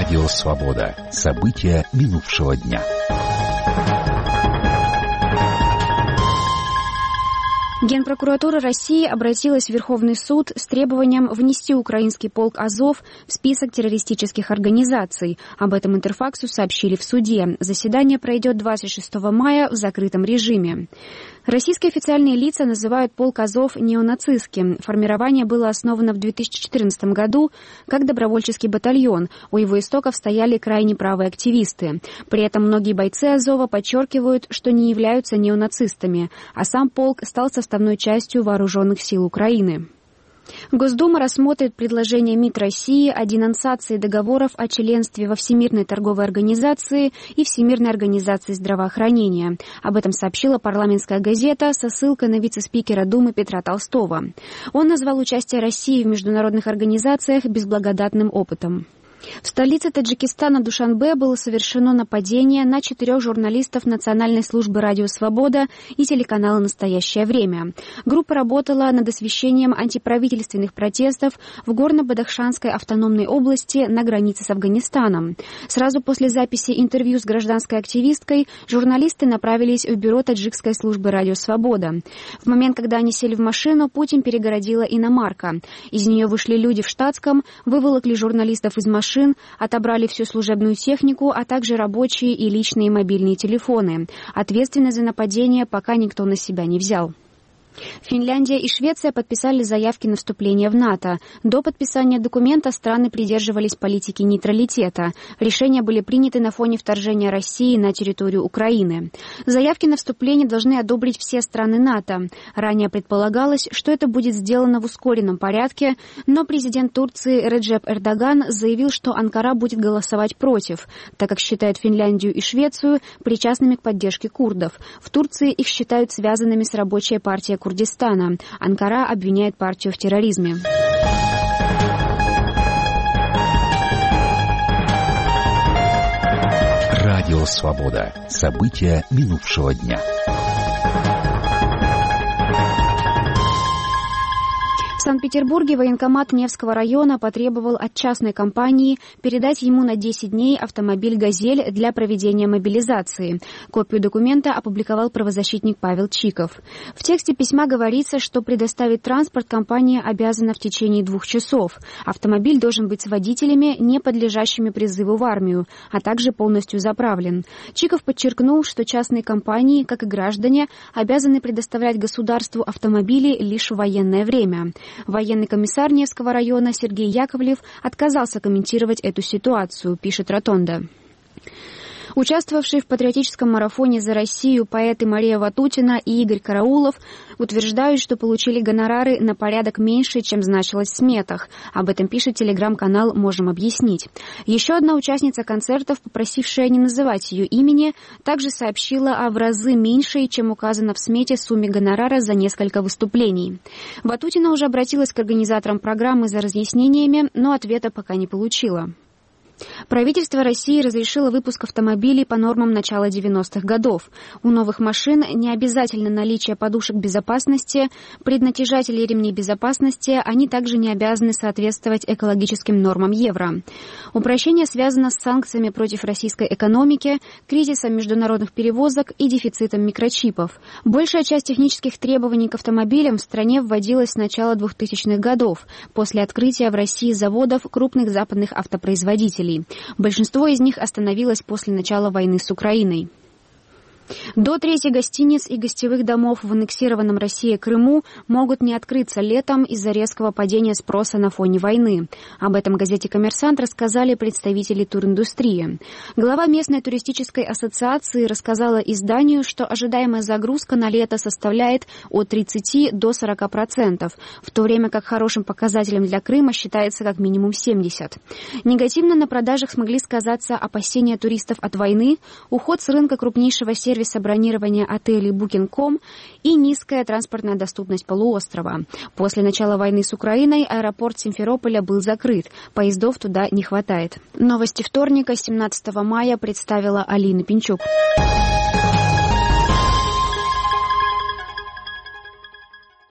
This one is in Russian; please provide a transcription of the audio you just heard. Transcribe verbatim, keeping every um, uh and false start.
Радио «Свобода». События минувшего дня. Генпрокуратура России обратилась в Верховный суд с требованием внести украинский полк «Азов» в список террористических организаций. Об этом Интерфаксу сообщили в суде. Заседание пройдет двадцать шестого мая в закрытом режиме. Российские официальные лица называют полк «Азов» неонацистским. Формирование было основано в две тысячи четырнадцатом году как добровольческий батальон. У его истоков стояли крайне правые активисты. При этом многие бойцы «Азова» подчеркивают, что не являются неонацистами, а сам полк стал составной частью вооруженных сил Украины. Госдума рассмотрит предложение МИД России о денонсации договоров о членстве во Всемирной торговой организации и Всемирной организации здравоохранения. Об этом сообщила парламентская газета со ссылкой на вице-спикера Думы Петра Толстого. Он назвал участие России в международных организациях безблагодатным опытом. В столице Таджикистана Душанбе было совершено нападение на четырех журналистов Национальной службы «Радио Свобода» и телеканала «Настоящее время». Группа работала над освещением антиправительственных протестов в Горно-Бадахшанской автономной области на границе с Афганистаном. Сразу после записи интервью с гражданской активисткой журналисты направились в бюро Таджикской службы «Радио Свобода». В момент, когда они сели в машину, путь им перегородила иномарка. Из нее вышли люди в штатском, выволокли журналистов из машины, отобрали всю служебную технику, а также рабочие и личные мобильные телефоны. Ответственность за нападение пока никто на себя не взял. Финляндия и Швеция подписали заявки на вступление в НАТО. До подписания документа страны придерживались политики нейтралитета. Решения были приняты на фоне вторжения России на территорию Украины. Заявки на вступление должны одобрить все страны НАТО. Ранее предполагалось, что это будет сделано в ускоренном порядке, но президент Турции Реджеп Эрдоган заявил, что Анкара будет голосовать против, так как считает Финляндию и Швецию причастными к поддержке курдов. В Турции их считают связанными с рабочей партией Курдистана. Анкара обвиняет партию в терроризме. Радио «Свобода». События минувшего дня. В Санкт-Петербурге военкомат Невского района потребовал от частной компании передать ему на десять дней автомобиль «Газель» для проведения мобилизации. Копию документа опубликовал правозащитник Павел Чиков. В тексте письма говорится, что предоставить транспорт компания обязана в течение двух часов. Автомобиль должен быть с водителями, не подлежащими призыву в армию, а также полностью заправлен. Чиков подчеркнул, что частные компании, как и граждане, обязаны предоставлять государству автомобили лишь в военное время. Военный комиссар Невского района Сергей Яковлев отказался комментировать эту ситуацию, пишет «Ротонда». Участвовавшие в патриотическом марафоне «За Россию» поэты Мария Ватутина и Игорь Караулов утверждают, что получили гонорары на порядок меньше, чем значилось в сметах. Об этом пишет телеграм-канал «Можем объяснить». Еще одна участница концертов, попросившая не называть ее имени, также сообщила о в разы меньшей, чем указано в смете, сумме гонорара за несколько выступлений. Ватутина уже обратилась к организаторам программы за разъяснениями, но ответа пока не получила. Правительство России разрешило выпуск автомобилей по нормам начала девяностых годов. У новых машин не обязательно наличие подушек безопасности, преднатяжателей ремней безопасности, они также не обязаны соответствовать экологическим нормам Евро. Упрощение связано с санкциями против российской экономики, кризисом международных перевозок и дефицитом микрочипов. Большая часть технических требований к автомобилям в стране вводилась с начала двухтысячных годов, после открытия в России заводов крупных западных автопроизводителей. Большинство из них остановилось после начала войны с Украиной. До трети гостиниц и гостевых домов в аннексированном Россией Крыму могут не открыться летом из-за резкого падения спроса на фоне войны. Об этом газете «Коммерсант» рассказали представители туриндустрии. Глава местной туристической ассоциации рассказала изданию, что ожидаемая загрузка на лето составляет от тридцати до сорока процентов, в то время как хорошим показателем для Крыма считается как минимум семьдесят процентов. Негативно на продажах смогли сказаться опасения туристов от войны, уход с рынка крупнейшего сервиса сервиса бронирования отелей букинг точка ком и низкая транспортная доступность полуострова. После начала войны с Украиной аэропорт Симферополя был закрыт. Поездов туда не хватает. Новости вторника, семнадцатого мая, представила Алина Пинчук.